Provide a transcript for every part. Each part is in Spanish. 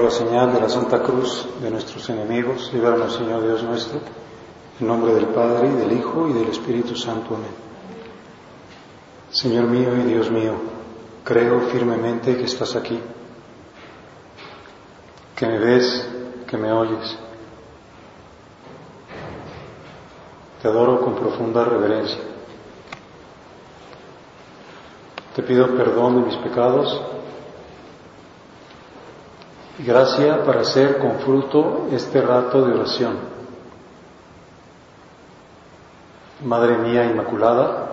la señal de la Santa Cruz de nuestros enemigos, líbranos, Señor Dios nuestro, en nombre del Padre, y del Hijo, y del Espíritu Santo. Amén. Señor mío y Dios mío, creo firmemente que estás aquí, que me ves, que me oyes. Te adoro con profunda reverencia. Te pido perdón de mis pecados y gracia para hacer con fruto este rato de oración. Madre mía Inmaculada,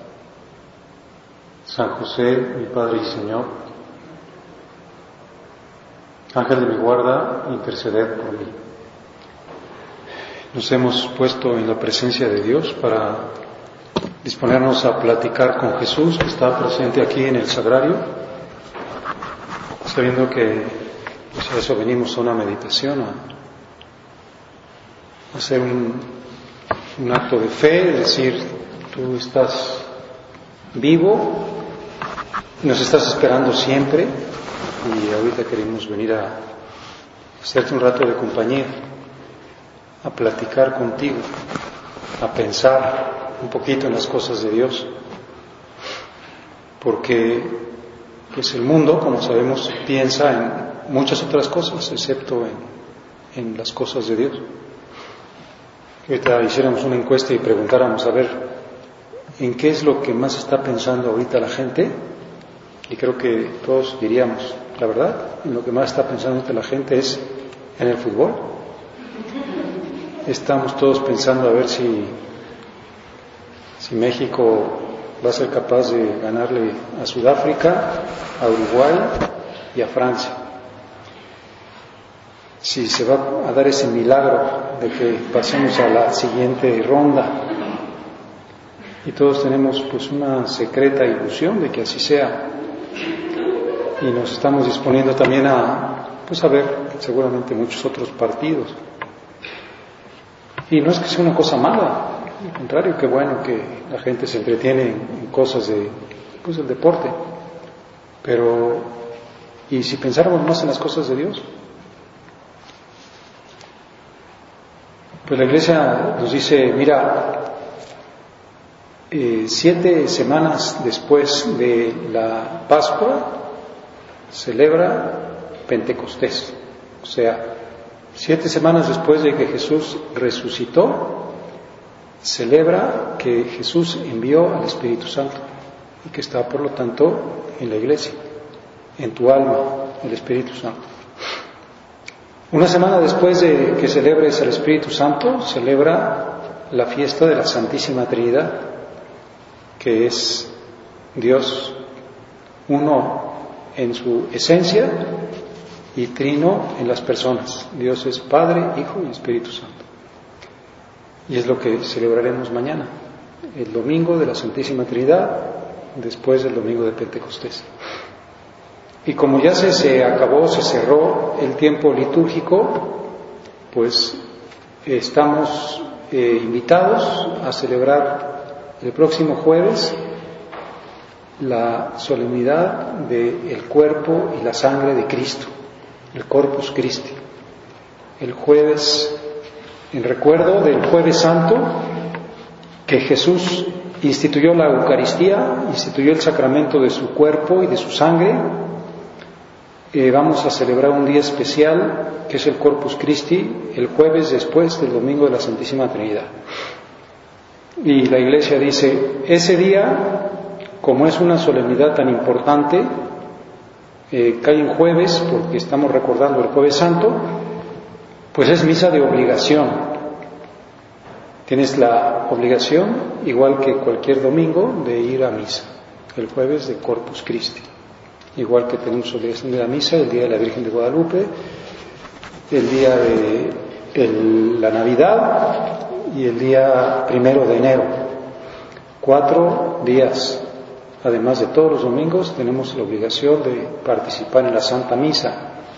San José, mi Padre y Señor, Ángel de mi guarda, interceded por mí. Nos hemos puesto en la presencia de Dios para disponernos a platicar con Jesús, que está presente aquí en el Sagrario, sabiendo que pues a eso venimos, a una meditación, a hacer un acto de fe, es decir, tú estás vivo, nos estás esperando siempre y ahorita queremos venir a hacerte un rato de compañía, a platicar contigo, a pensar un poquito en las cosas de Dios, porque pues el mundo, como sabemos, piensa en muchas otras cosas, excepto en las cosas de Dios. Ahorita hiciéramos una encuesta y preguntáramos, a ver, ¿en qué es lo que más está pensando ahorita la gente? Y creo que todos diríamos, la verdad, en lo que más está pensando ahorita la gente es en el fútbol. Estamos todos pensando a ver si México va a ser capaz de ganarle a Sudáfrica, a Uruguay y a Francia. Si se va a dar ese milagro de que pasemos a la siguiente ronda. Y todos tenemos pues una secreta ilusión de que así sea. Y nos estamos disponiendo también a ver seguramente muchos otros partidos. Y no es que sea una cosa mala, al contrario, qué bueno que la gente se entretiene en cosas del deporte. Pero, ¿y si pensáramos más en las cosas de Dios? Pues la Iglesia nos dice, mira, 7 semanas después de la Pascua celebra Pentecostés. O sea, 7 semanas después de que Jesús resucitó, celebra que Jesús envió al Espíritu Santo y que está, por lo tanto, en la Iglesia, en tu alma, el Espíritu Santo. Una semana después de que celebres al Espíritu Santo, celebra la fiesta de la Santísima Trinidad, que es Dios uno en su esencia y trino en las personas. Dios es Padre, Hijo y Espíritu Santo. Y es lo que celebraremos mañana, el domingo de la Santísima Trinidad, después del domingo de Pentecostés. Y como ya se cerró el tiempo litúrgico, pues estamos invitados a celebrar el próximo jueves la solemnidad del cuerpo y la sangre de Cristo, el Corpus Christi. El jueves, en recuerdo del Jueves Santo, que Jesús instituyó la Eucaristía, instituyó el sacramento de su cuerpo y de su sangre. Vamos a celebrar un día especial, que es el Corpus Christi, el jueves después del domingo de la Santísima Trinidad. Y la Iglesia dice, ese día, como es una solemnidad tan importante, cae en jueves, porque estamos recordando el Jueves Santo, pues es misa de obligación. Tienes la obligación, igual que cualquier domingo, de ir a misa, el jueves de Corpus Christi. Igual que tenemos obligación de la misa el día de la Virgen de Guadalupe, el día de la Navidad y el día 1 de enero. 4 días. Además de todos los domingos, tenemos la obligación de participar en la Santa Misa.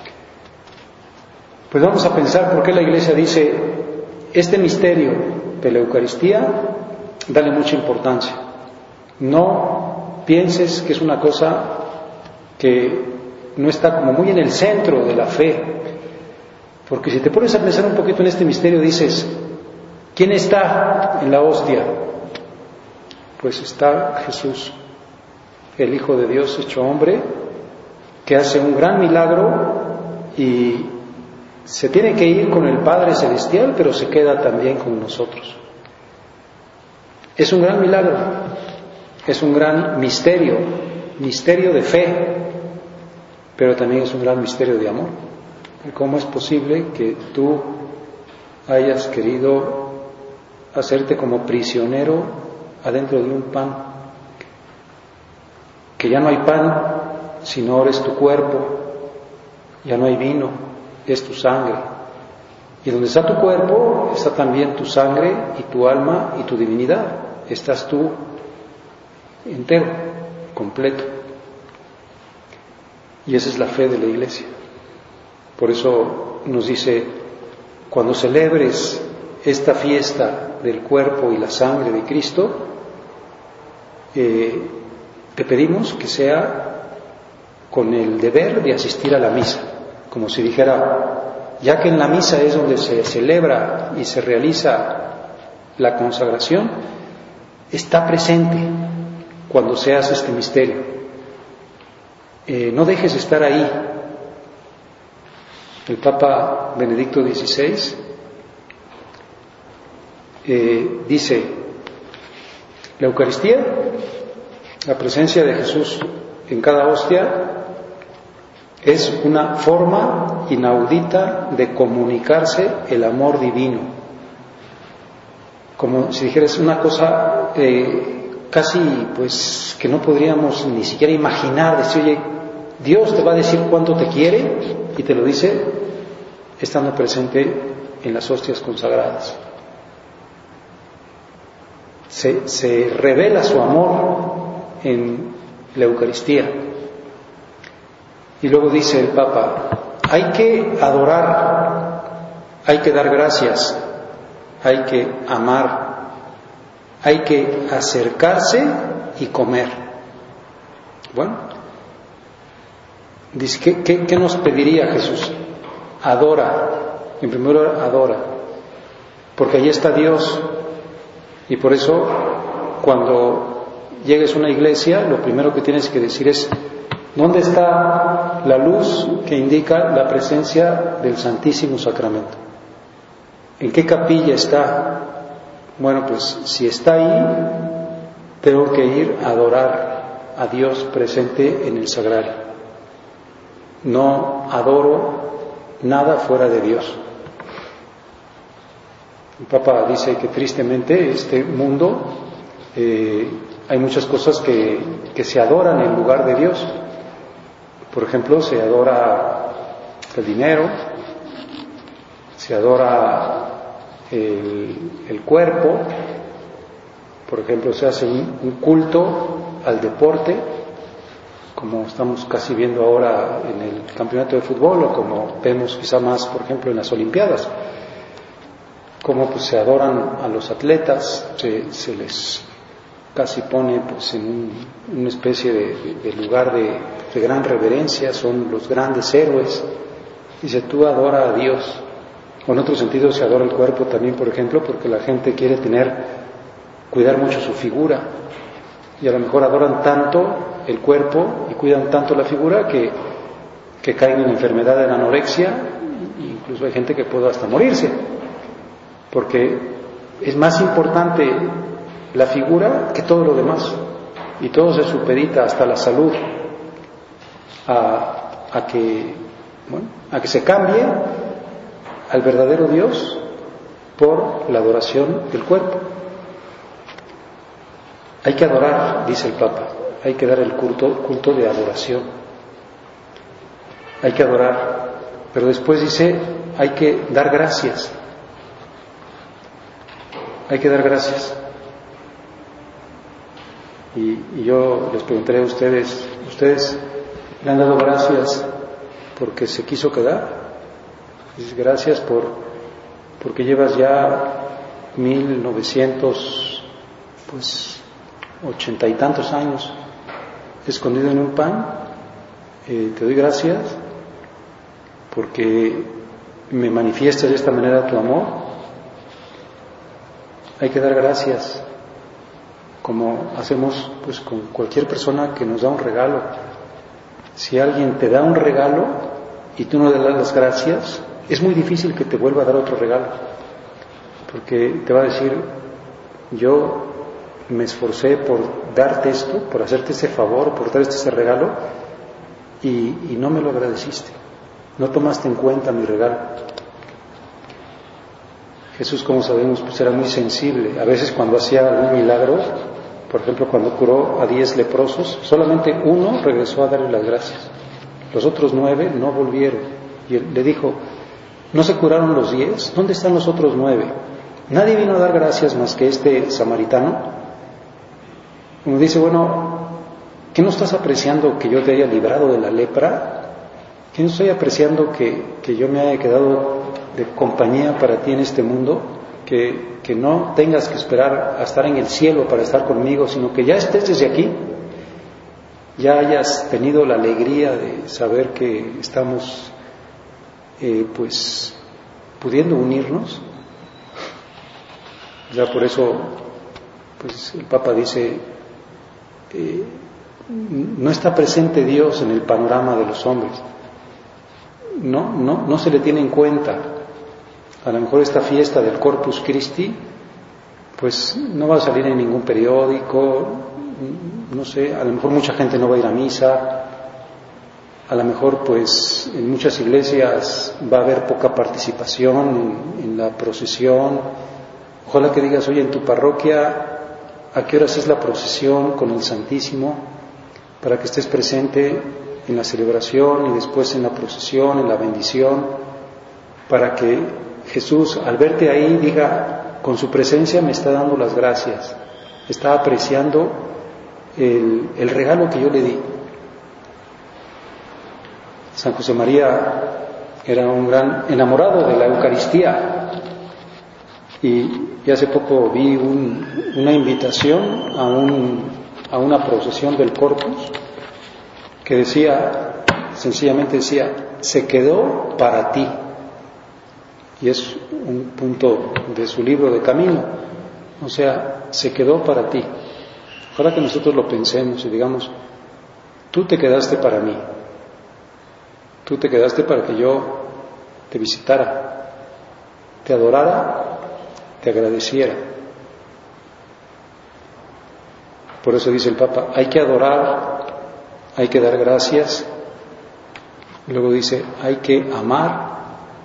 Pues vamos a pensar por qué la Iglesia dice, este misterio de la Eucaristía, dale mucha importancia. No pienses que es una cosa que no está como muy en el centro de la fe. Porque si te pones a pensar un poquito en este misterio, dices, ¿quién está en la hostia? Pues está Jesús, el Hijo de Dios hecho hombre, que hace un gran milagro y se tiene que ir con el Padre Celestial, pero se queda también con nosotros. Es un gran milagro, es un gran misterio de fe, pero también es un gran misterio de amor. ¿Cómo es posible que tú hayas querido hacerte como prisionero adentro de un pan? Que ya no hay pan, sino ahora es tu cuerpo, ya no hay vino, es tu sangre. Y donde está tu cuerpo, está también tu sangre y tu alma y tu divinidad. Estás tú entero, completo. Y esa es la fe de la Iglesia. Por eso nos dice, cuando celebres esta fiesta del cuerpo y la sangre de Cristo, te pedimos que sea con el deber de asistir a la misa, como si dijera, ya que en la misa es donde se celebra y se realiza la consagración, está presente cuando se hace este misterio. No dejes de estar ahí. El Papa Benedicto XVI dice, la Eucaristía, la presencia de Jesús en cada hostia, es una forma inaudita de comunicarse el amor divino. Como si dijeras una cosa casi pues que no podríamos ni siquiera imaginar, decir, oye, Dios te va a decir cuánto te quiere, y te lo dice estando presente en las hostias consagradas. Se revela su amor en la Eucaristía. Y luego dice el Papa, hay que adorar, hay que dar gracias, hay que amar, hay que acercarse y comer. Bueno, dice, ¿qué nos pediría Jesús? Adora, en primer lugar adora, porque allí está Dios. Y por eso, cuando llegues a una iglesia, lo primero que tienes que decir es, ¿dónde está la luz que indica la presencia del Santísimo Sacramento? ¿En qué capilla está? Bueno, pues si está ahí, tengo que ir a adorar a Dios presente en el sagrario. No adoro nada fuera de Dios. El Papa dice que tristemente este mundo hay muchas cosas que se adoran en lugar de Dios. Por ejemplo, se adora el dinero, se adora el cuerpo. Por ejemplo, se hace un culto al deporte, como estamos casi viendo ahora en el campeonato de fútbol, o como vemos quizá más, por ejemplo, en las Olimpiadas, como pues se adoran a los atletas, se les casi pone pues en una especie de lugar de gran reverencia, son los grandes héroes. Dice, tú adora a Dios. O en otro sentido se adora el cuerpo también, por ejemplo, porque la gente quiere cuidar mucho su figura, y a lo mejor adoran tanto el cuerpo y cuidan tanto la figura que caen en enfermedad de la anorexia, e incluso hay gente que puede hasta morirse, porque es más importante la figura que todo lo demás, y todo se supedita, hasta la salud, a que se cambie al verdadero Dios por la adoración del cuerpo. Hay que adorar, dice el Papa, hay que dar el culto de adoración. Hay que adorar, pero después dice, hay que dar gracias. Hay que dar gracias. Y yo les preguntaré a ustedes le han dado gracias porque se quiso quedar? Dices, gracias porque llevas ya 1980 y tantos años escondido en un pan, te doy gracias porque me manifiestas de esta manera tu amor. Hay que dar gracias, como hacemos pues con cualquier persona que nos da un regalo. Si alguien te da un regalo y tú no le das las gracias, es muy difícil que te vuelva a dar otro regalo, porque te va a decir: yo me esforcé por darte esto, por hacerte este favor, por darte este regalo, y no me lo agradeciste, no tomaste en cuenta mi regalo. Jesús, como sabemos, pues era muy sensible. A veces cuando hacía algún milagro, por ejemplo, cuando curó a 10 leprosos, solamente uno regresó a darle las gracias. Los otros 9 no volvieron. Y él le dijo: ¿no se curaron los 10? ¿Dónde están los otros 9? Nadie vino a dar gracias más que este samaritano. Uno dice: bueno, ¿qué no estás apreciando que yo te haya librado de la lepra? ¿Qué no estoy apreciando que yo me haya quedado de compañía para ti en este mundo? Que no tengas que esperar a estar en el cielo para estar conmigo, sino que ya estés desde aquí, ya hayas tenido la alegría de saber que estamos pues pudiendo unirnos. Ya por eso pues el Papa dice: no está presente Dios en el panorama de los hombres, no se le tiene en cuenta. A lo mejor esta fiesta del Corpus Christi pues no va a salir en ningún periódico, no sé, a lo mejor mucha gente no va a ir a misa, a lo mejor pues en muchas iglesias va a haber poca participación en la procesión. Ojalá que digas: oye, en tu parroquia, ¿a qué horas es la procesión con el Santísimo? Para que estés presente en la celebración y después en la procesión, en la bendición, para que Jesús, al verte ahí, diga: con su presencia me está dando las gracias, está apreciando el regalo que yo le di. San José María era un gran enamorado de la Eucaristía, y hace poco vi una invitación a una procesión del Corpus que decía, sencillamente decía: se quedó para ti. Y es un punto de su libro de camino, o sea, se quedó para ti. Ojalá que nosotros lo pensemos y digamos: tú te quedaste para mí, tú te quedaste para que yo te visitara, te adorara, te agradeciera. Por eso dice el Papa: hay que adorar, hay que dar gracias. Luego dice: hay que amar,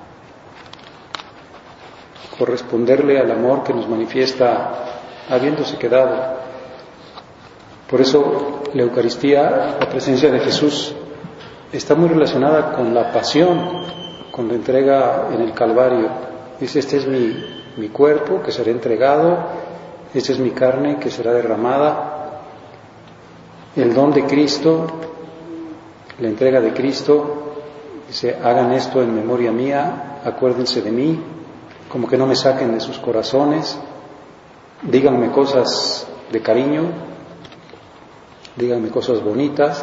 corresponderle al amor que nos manifiesta habiéndose quedado. Por eso la Eucaristía, la presencia de Jesús, está muy relacionada con la pasión, con la entrega en el Calvario. Dice: este es mi cuerpo que será entregado, esta es mi carne que será derramada. El don de Cristo, la entrega de Cristo, dice: hagan esto en memoria mía, acuérdense de mí. Como que no me saquen de sus corazones, díganme cosas de cariño, díganme cosas bonitas,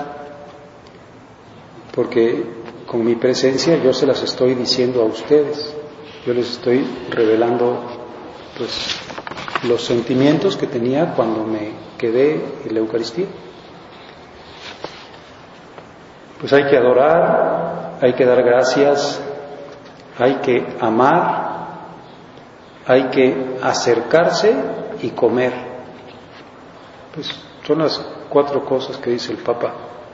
porque con mi presencia yo se las estoy diciendo a ustedes, yo les estoy revelando pues los sentimientos que tenía cuando me quedé en la Eucaristía. Pues hay que adorar, hay que dar gracias, hay que amar, hay que acercarse y comer. Pues son las 4 cosas que dice el Papa.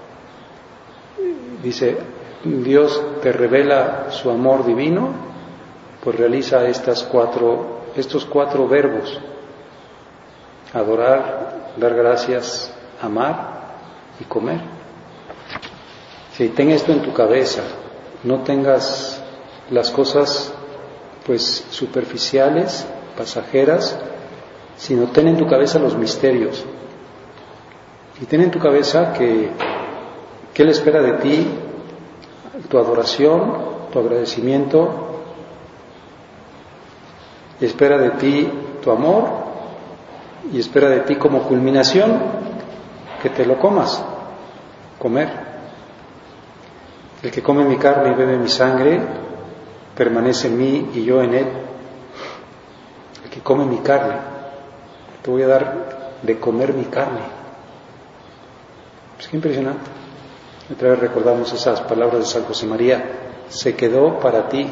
Dice: Dios te revela su amor divino, pues realiza estos 4 verbos: adorar, dar gracias, amar y comer. Si ten esto en tu cabeza, no tengas las cosas pues superficiales, pasajeras, sino ten en tu cabeza los misterios. Y ten en tu cabeza que Él espera de ti tu adoración, tu agradecimiento, y espera de ti tu amor, y espera de ti como culminación que te lo comas, comer. El que come mi carne y bebe mi sangre permanece en mí y yo en él. El que come mi carne, te voy a dar de comer mi carne. Pues qué impresionante. Otra vez recordamos esas palabras de San José María: se quedó para ti,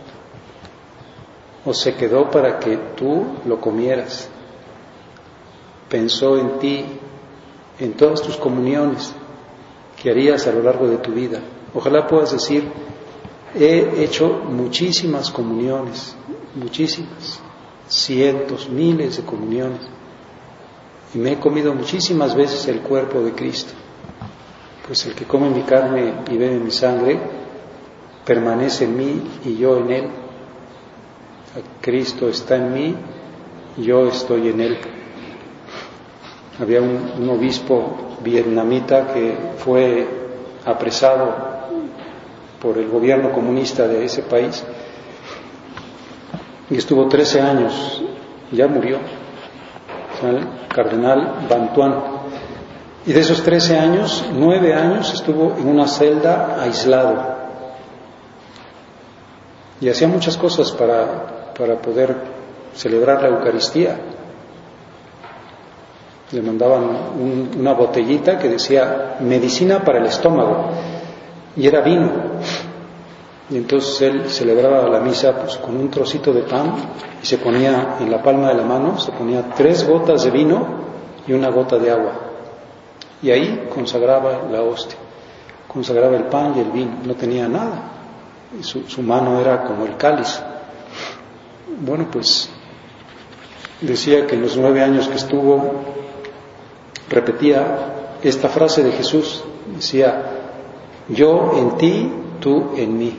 o se quedó para que tú lo comieras. Pensó en ti, en todas tus comuniones que harías a lo largo de tu vida. Ojalá puedas decir: he hecho muchísimas comuniones, muchísimas, cientos, miles de comuniones, y me he comido muchísimas veces el cuerpo de Cristo. Pues el que come mi carne y bebe mi sangre permanece en mí y yo en él. Cristo está en mí y yo estoy en él. Había un obispo vietnamita que fue apresado por el gobierno comunista de ese país y estuvo 13 años, ya murió, el cardenal Van Thuan. Y de esos 13 años, 9 años estuvo en una celda aislado. Y hacía muchas cosas para poder celebrar la Eucaristía. Le mandaban una botellita que decía medicina para el estómago, y era vino. Y entonces él celebraba la misa pues con un trocito de pan y se ponía en la palma de la mano, se ponía 3 gotas de vino y 1 gota de agua. Y ahí consagraba la hostia, consagraba el pan y el vino, no tenía nada. Y su mano era como el cáliz. Bueno, pues decía que en los 9 años que estuvo, repetía esta frase de Jesús, decía: yo en ti, tú en mí.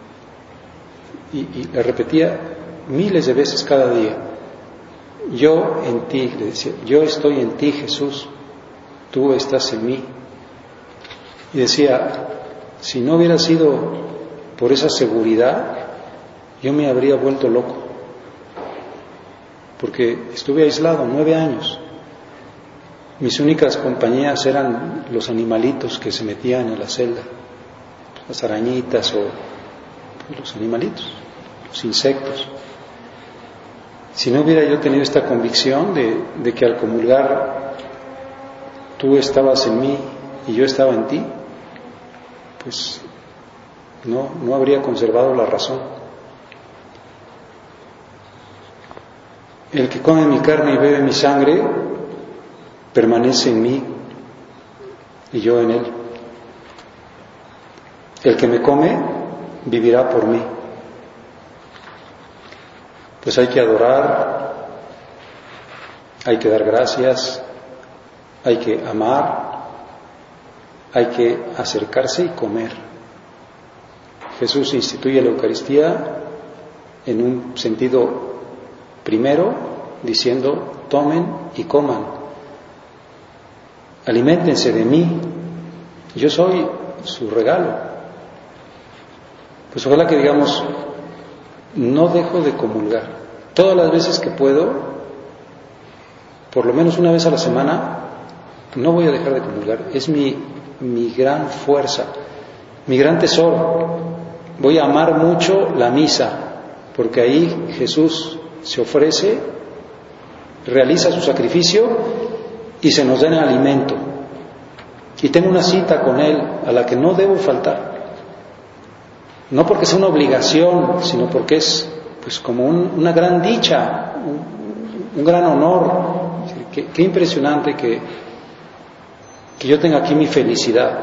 Y la repetía miles de veces cada día. Yo en ti, le decía, yo estoy en ti, Jesús, tú estás en mí. Y decía, si no hubiera sido por esa seguridad, yo me habría vuelto loco, porque estuve aislado 9 años. Mis únicas compañías eran los animalitos que se metían en la celda, las arañitas o los animalitos, los insectos. Si no hubiera yo tenido esta convicción de que al comulgar tú estabas en mí y yo estaba en ti, pues no habría conservado la razón. El que come mi carne y bebe mi sangre permanece en mí y yo en él. El que me come vivirá por mí. Pues hay que adorar, hay que dar gracias, hay que amar, hay que acercarse y comer. Jesús instituye la Eucaristía en un sentido primero, diciendo: tomen y coman, aliméntense de mí, yo soy su regalo. Pues ojalá que digamos: no dejo de comulgar. Todas las veces que puedo, por lo menos una vez a la semana, no voy a dejar de comulgar. Es mi gran fuerza, mi gran tesoro. Voy a amar mucho la misa, porque ahí Jesús se ofrece, realiza su sacrificio y se nos da en alimento. Y tengo una cita con Él a la que no debo faltar. No porque sea una obligación, sino porque es pues como una gran dicha, un gran honor. Qué impresionante que yo tenga aquí mi felicidad.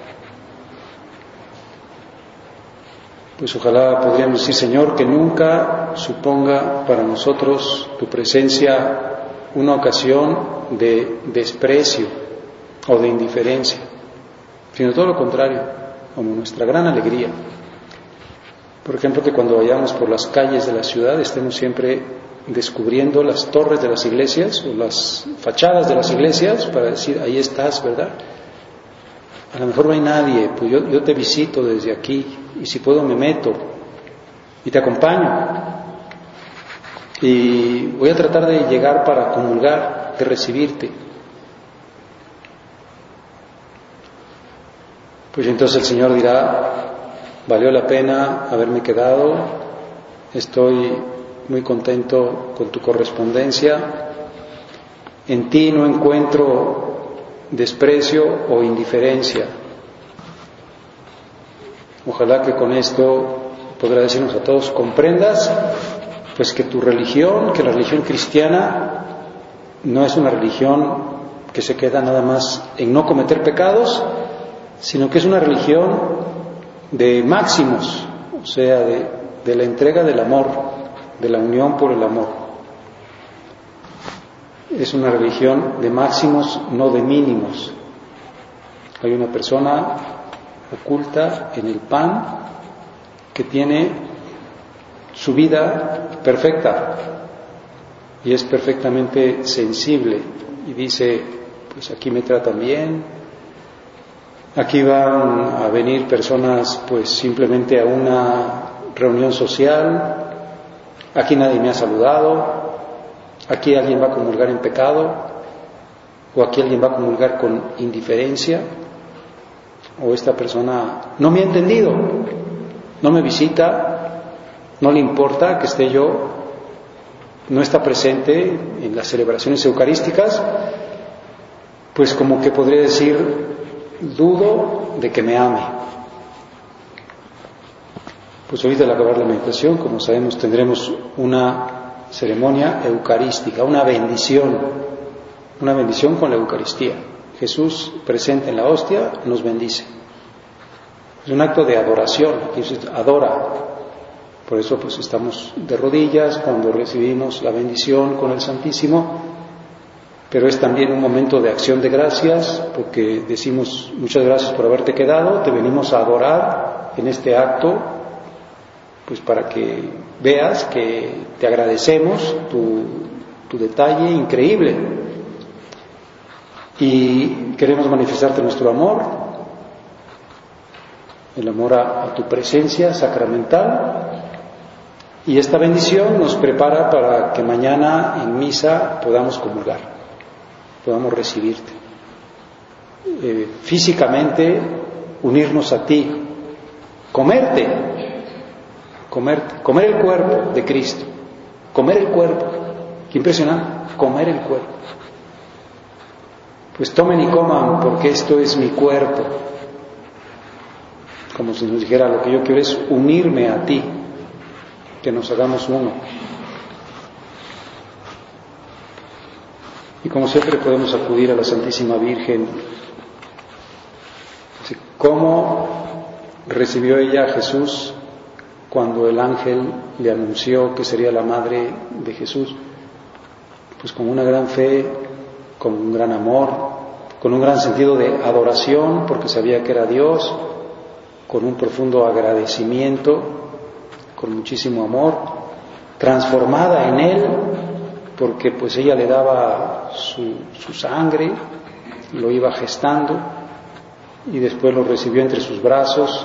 Pues ojalá podríamos decir: Señor, que nunca suponga para nosotros tu presencia una ocasión de desprecio o de indiferencia, sino todo lo contrario, como nuestra gran alegría. Por ejemplo, que cuando vayamos por las calles de la ciudad estemos siempre descubriendo las torres de las iglesias o las fachadas de las iglesias para decir: ahí estás, ¿verdad? A lo mejor no hay nadie, pues yo te visito desde aquí, y si puedo me meto y te acompaño y voy a tratar de llegar para comulgar, de recibirte. Pues entonces el Señor dirá: valió la pena haberme quedado, estoy muy contento con tu correspondencia, en ti no encuentro desprecio o indiferencia. Ojalá que con esto podrá decirnos a todos, comprendas pues que tu religión, que la religión cristiana no es una religión que se queda nada más en no cometer pecados, sino que es una religión de máximos, o sea, de la entrega del amor, de la unión por el amor. Es una religión de máximos, no de mínimos. Hay una persona oculta en el pan que tiene su vida perfecta y es perfectamente sensible y dice, pues aquí me tratan bien, aquí van a venir personas pues simplemente a una reunión social, aquí nadie me ha saludado, aquí alguien va a comulgar en pecado, o aquí alguien va a comulgar con indiferencia, o esta persona no me ha entendido, no me visita, no le importa que esté yo, no está presente en las celebraciones eucarísticas, pues como que podría decir, dudo de que me ame. Pues ahorita al acabar la meditación, como sabemos, tendremos una ceremonia eucarística, una bendición con la Eucaristía. Jesús presente en la hostia nos bendice. Es un acto de adoración, Jesús adora. Por eso pues estamos de rodillas cuando recibimos la bendición con el Santísimo, pero es también un momento de acción de gracias, porque decimos muchas gracias por haberte quedado, te venimos a adorar en este acto, pues para que veas que te agradecemos tu detalle increíble y queremos manifestarte nuestro amor, el amor a tu presencia sacramental. Y esta bendición nos prepara para que mañana en misa podamos comulgar, podamos recibirte. Físicamente unirnos a ti, comer el cuerpo de Cristo, comer el cuerpo. Qué impresionante, comer el cuerpo. Pues tomen y coman porque esto es mi cuerpo. Como si nos dijera, lo que yo quiero es unirme a ti, que nos hagamos uno. Y como siempre podemos acudir a la Santísima Virgen. ¿Cómo recibió ella a Jesús cuando el ángel le anunció que sería la madre de Jesús? Pues con una gran fe, con un gran amor, con un gran sentido de adoración, porque sabía que era Dios, con un profundo agradecimiento, con muchísimo amor, transformada en Él, porque pues ella le daba su sangre, lo iba gestando, y después lo recibió entre sus brazos,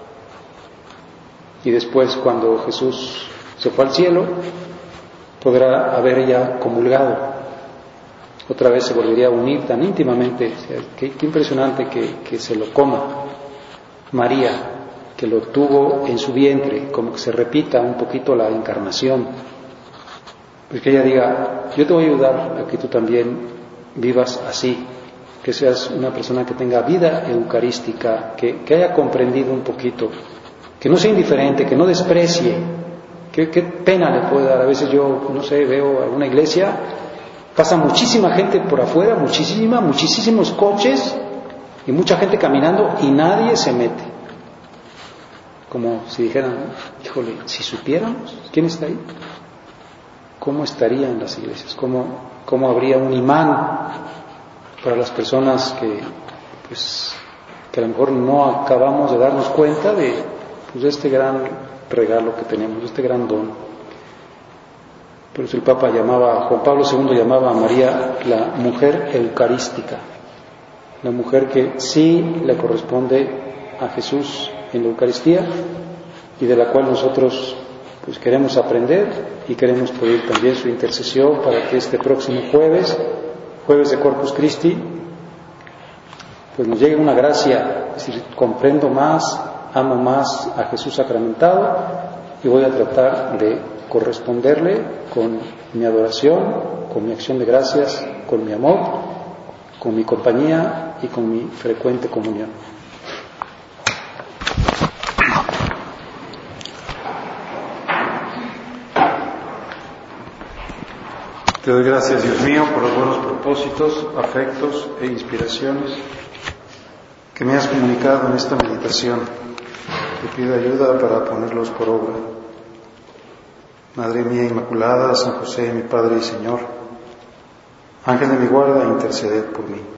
y después cuando Jesús se fue al cielo, podrá haber ella comulgado, otra vez se volvería a unir tan íntimamente. O sea, qué impresionante que se lo coma María, que lo tuvo en su vientre, como que se repita un poquito la encarnación, pues que ella diga, yo te voy a ayudar a que tú también vivas así, que seas una persona que tenga vida eucarística, que haya comprendido un poquito, que no sea indiferente, que no desprecie. Qué pena le puede dar. A veces yo, no sé, veo alguna iglesia, pasa muchísima gente por afuera, muchísimos coches y mucha gente caminando y nadie se mete. Como si dijeran, híjole, si supiéramos quién está ahí, ¿cómo estarían las iglesias? ¿Cómo habría un imán para las personas que a lo mejor no acabamos de darnos cuenta de este gran regalo que tenemos, este gran don? Por eso el Papa Juan Pablo II llamaba a María la mujer eucarística, la mujer que sí le corresponde a Jesús en la Eucaristía y de la cual nosotros pues queremos aprender y queremos pedir también su intercesión para que este próximo jueves de Corpus Christi, pues nos llegue una gracia, es decir, comprendo más, amo más a Jesús sacramentado y voy a tratar de corresponderle con mi adoración, con mi acción de gracias, con mi amor, con mi compañía y con mi frecuente comunión. Te doy gracias, Dios mío, por los buenos propósitos, afectos e inspiraciones que me has comunicado en esta meditación. Te pido ayuda para ponerlos por obra. Madre mía Inmaculada, San José, mi Padre y Señor, Ángel de mi guarda, interceded por mí.